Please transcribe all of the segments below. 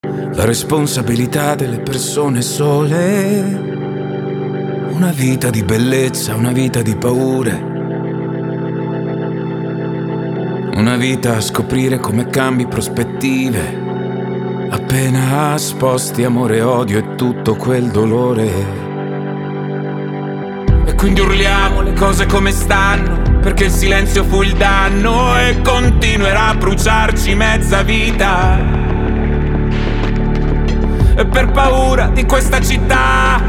La responsabilità delle persone sole. Una vita di bellezza, una vita di paure. Una vita a scoprire come cambi prospettive. Appena sposti amore e odio e tutto quel dolore. E quindi urliamo le cose come stanno, perché il silenzio fu il danno e continuerà a bruciarci mezza vita. E per paura di questa città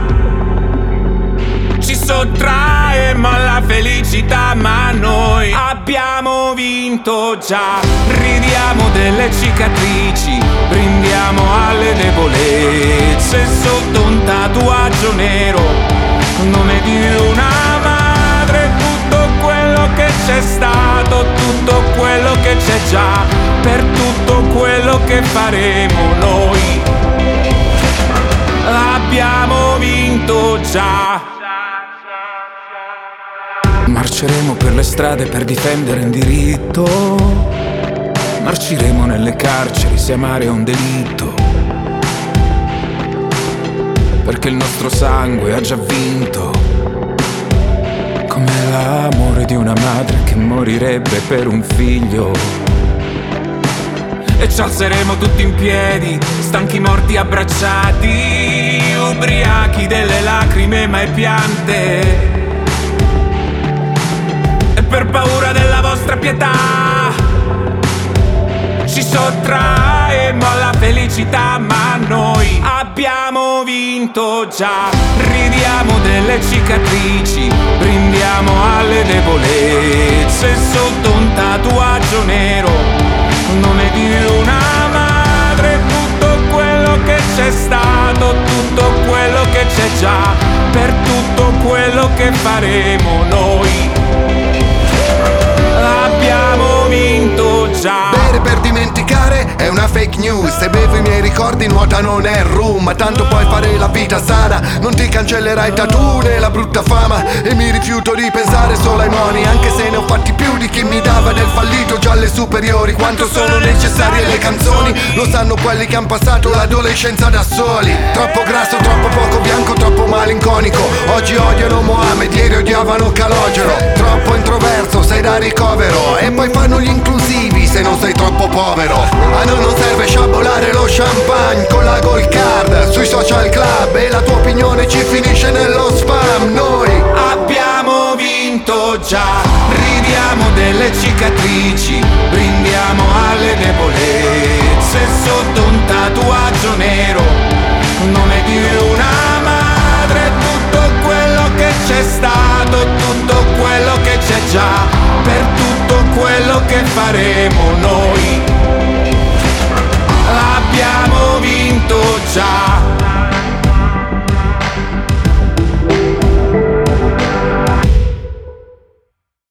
ci sottraemo alla felicità, ma noi abbiamo vinto già. Ridiamo delle cicatrici, brindiamo alle debolezze sotto un tatuaggio nero, con nome di una madre. Tutto quello che c'è stato, tutto quello che c'è già, per tutto quello che faremo noi abbiamo vinto già. Marceremo per le strade per difendere il diritto. Marciremo nelle carceri se amare è un delitto, perché il nostro sangue ha già vinto. Come l'amore di una madre che morirebbe per un figlio. E ci alzeremo tutti in piedi, stanchi morti abbracciati, ubriachi delle lacrime mai piante. E per paura della vostra pietà ci sottraemo alla felicità, ma noi abbiamo vinto già. Ridiamo delle cicatrici, brindiamo alle debolezze sotto un tatuaggio nero, con nome di una madre. Tutto quello che c'è stato, tutto quello che c'è già, per tutto quello che faremo noi abbiamo vinto già. Bere per dimenticare è una fake news. Se bevo i miei ricordi nuota non è rum. Ma tanto puoi fare la vita sana, non ti cancellerai tattoo né la brutta fama. E mi rifiuto di pensare solo ai moni, anche se ne ho fatti più di chi mi dava del fallito già alle superiori. Quanto sono necessarie le canzoni, lo sanno quelli che han passato l'adolescenza da soli. Troppo grasso, troppo poco bianco, troppo malinconico. Oggi odiano Mohammed, ieri odiavano Calogero. Troppo introverso, sei da ricovero, e poi fanno gli inclusivi se non sei troppo povero. A noi non serve sciabolare lo champagne con la gold card sui social club, e la tua opinione ci finisce nello spam. Noi abbiamo vinto già. Ridiamo delle cicatrici, brindiamo alle debolezze sotto un tatuaggio nero, con nome di una madre. Tutto quello che c'è stato, tutto quello che c'è già, per tutto quello che faremo noi abbiamo vinto già.